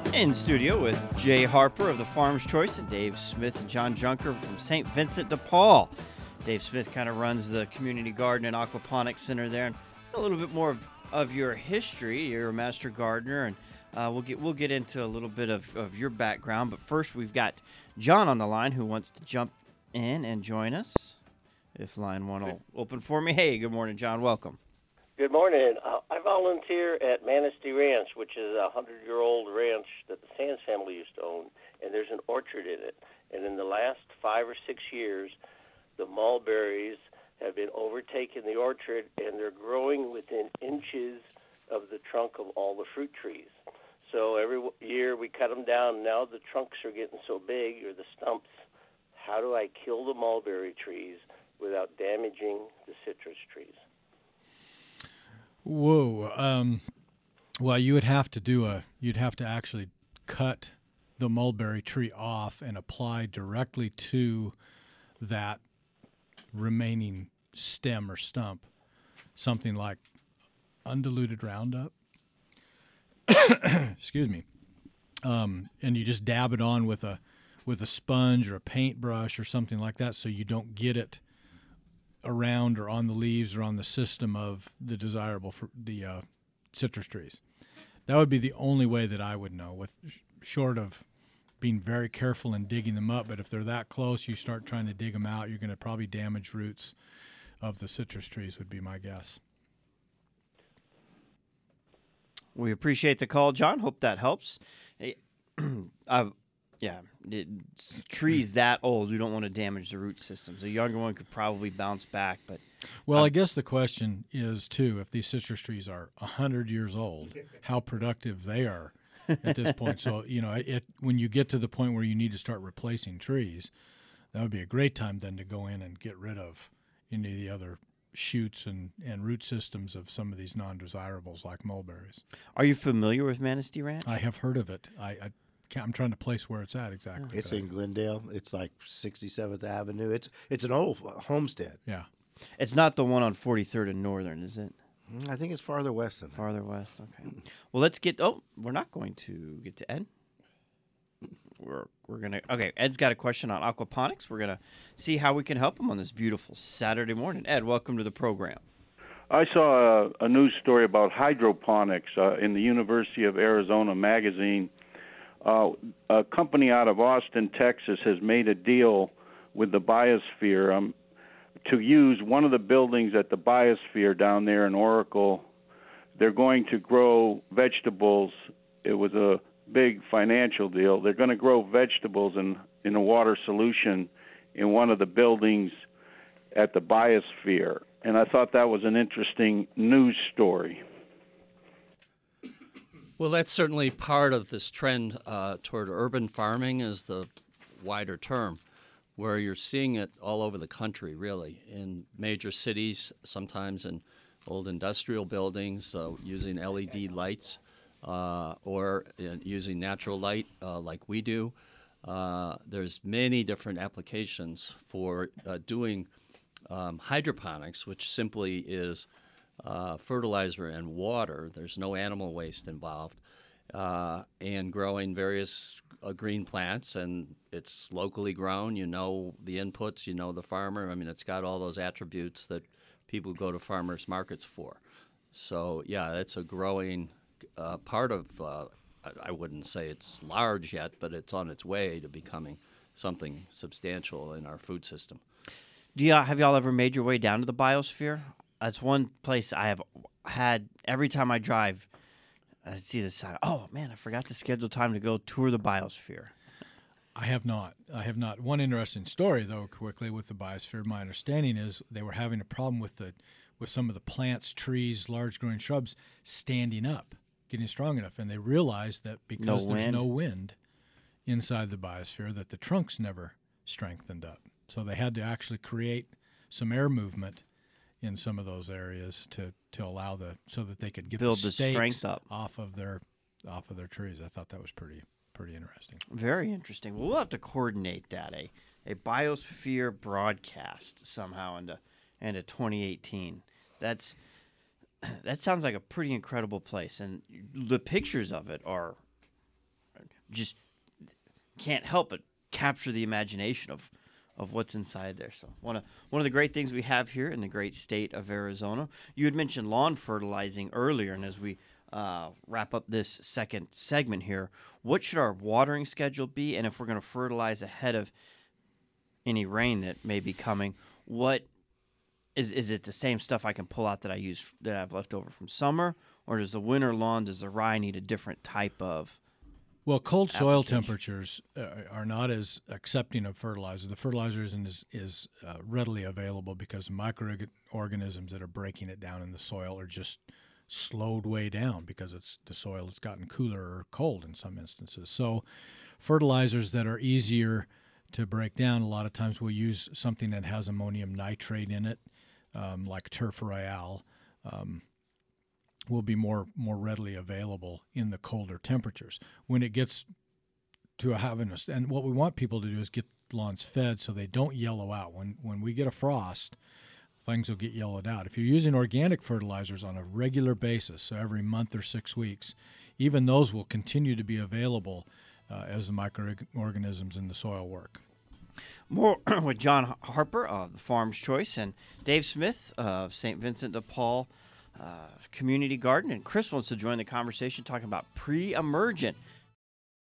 In studio with Jay Harper of the Farmer's Choice and Dave Smith and John Junker from St. Vincent de Paul. Dave Smith kind of runs the community garden and aquaponics center there, and a little bit more of your history. You're a master gardener, and we'll get into a little bit of your background. But first, we've got John on the line who wants to jump in and join us. If line one will open for me. Hey, good morning, John. Welcome. Good morning. I volunteer at Manistee Ranch, which is a 100-year-old ranch that the Sands family used to own, and there's an orchard in it. And in the last 5 or 6 years, the mulberries have been overtaking the orchard, and they're growing within inches of the trunk of all the fruit trees. So every year we cut them down. Now the trunks are getting so big, or the stumps. How do I kill the mulberry trees without damaging the citrus trees? Whoa. Well, you'd have to actually cut the mulberry tree off and apply directly to that remaining stem or stump, something like undiluted Roundup. Excuse me. And you just dab it on with a sponge or a paintbrush or something like that, so you don't get it around or on the leaves or on the system of the desirable for the citrus trees. That would be the only way that I would know, with short of being very careful in digging them up. But if they're that close, you start trying to dig them out, you're going to probably damage roots of the citrus trees, would be my guess. We appreciate the call, John. Hope that helps. Trees that old, we don't want to damage the root systems. A younger one could probably bounce back, but... Well, I guess the question is, too, if these citrus trees are 100 years old, how productive they are at this point. So, when you get to the point where you need to start replacing trees, that would be a great time then to go in and get rid of any of the other shoots and root systems of some of these non-desirables like mulberries. Are you familiar with Manistee Ranch? I have heard of it. I'm trying to place where it's at exactly. It's in Glendale. It's like 67th Avenue. It's an old homestead. Yeah. It's not the one on 43rd and Northern, is it? I think it's farther west than that. Farther west, okay. Well, let's get... Oh, we're not going to get to Ed. We're going to... Okay, Ed's got a question on aquaponics. We're going to see how we can help him on this beautiful Saturday morning. Ed, welcome to the program. I saw a news story about hydroponics in the University of Arizona magazine. A company out of Austin, Texas, has made a deal with the Biosphere to use one of the buildings at the Biosphere down there in Oracle. They're going to grow vegetables. It was a big financial deal. They're going to grow vegetables in a water solution in one of the buildings at the Biosphere. And I thought that was an interesting news story. Well, that's certainly part of this trend toward urban farming is the wider term, where you're seeing it all over the country, really, in major cities, sometimes in old industrial buildings, using LED lights or using natural light like we do. There's many different applications for doing hydroponics, which simply is fertilizer and water. There's no animal waste involved, and growing various green plants, and it's locally grown. You know the inputs, you know the farmer. I mean, it's got all those attributes that people go to farmers markets for. So, yeah, it's a growing part of, I wouldn't say it's large yet, but it's on its way to becoming something substantial in our food system. Have y'all ever made your way down to the Biosphere? That's one place I have had every time I drive. I see this sign. Oh, man, I forgot to schedule time to go tour the Biosphere. I have not. One interesting story, though, quickly with the Biosphere. My understanding is they were having a problem with some of the plants, trees, large growing shrubs standing up, getting strong enough. And they realized that because there's no wind inside the Biosphere, that the trunks never strengthened up. So they had to actually create some air movement in some of those areas to allow so that they could get build the stakes strength up off of their trees. I thought that was pretty interesting. Very interesting. Well, we'll have to coordinate that a Biosphere broadcast somehow into 2018. That sounds like a pretty incredible place, and the pictures of it are just can't help but capture the imagination of what's inside there. So one of the great things we have here in the great state of Arizona. You had mentioned lawn fertilizing earlier, and as we wrap up this second segment here, what should our watering schedule be? And if we're going to fertilize ahead of any rain that may be coming, what is it the same stuff I can pull out that I've left over from summer, or does the winter lawn, does the rye need a different type of? Well, cold soil temperatures are not as accepting of fertilizer. The fertilizer isn't as readily available because microorganisms that are breaking it down in the soil are just slowed way down because the soil has gotten cooler or cold in some instances. So fertilizers that are easier to break down, a lot of times we'll use something that has ammonium nitrate in it, like Turf Royale, will be more readily available in the colder temperatures. When it gets to and what we want people to do is get lawns fed so they don't yellow out. When we get a frost, things will get yellowed out. If you're using organic fertilizers on a regular basis, so every month or 6 weeks, even those will continue to be available as the microorganisms in the soil work. More with John Harper of the Farm's Choice and Dave Smith of St. Vincent de Paul Community Garden. And Chris wants to join the conversation talking about pre-emergent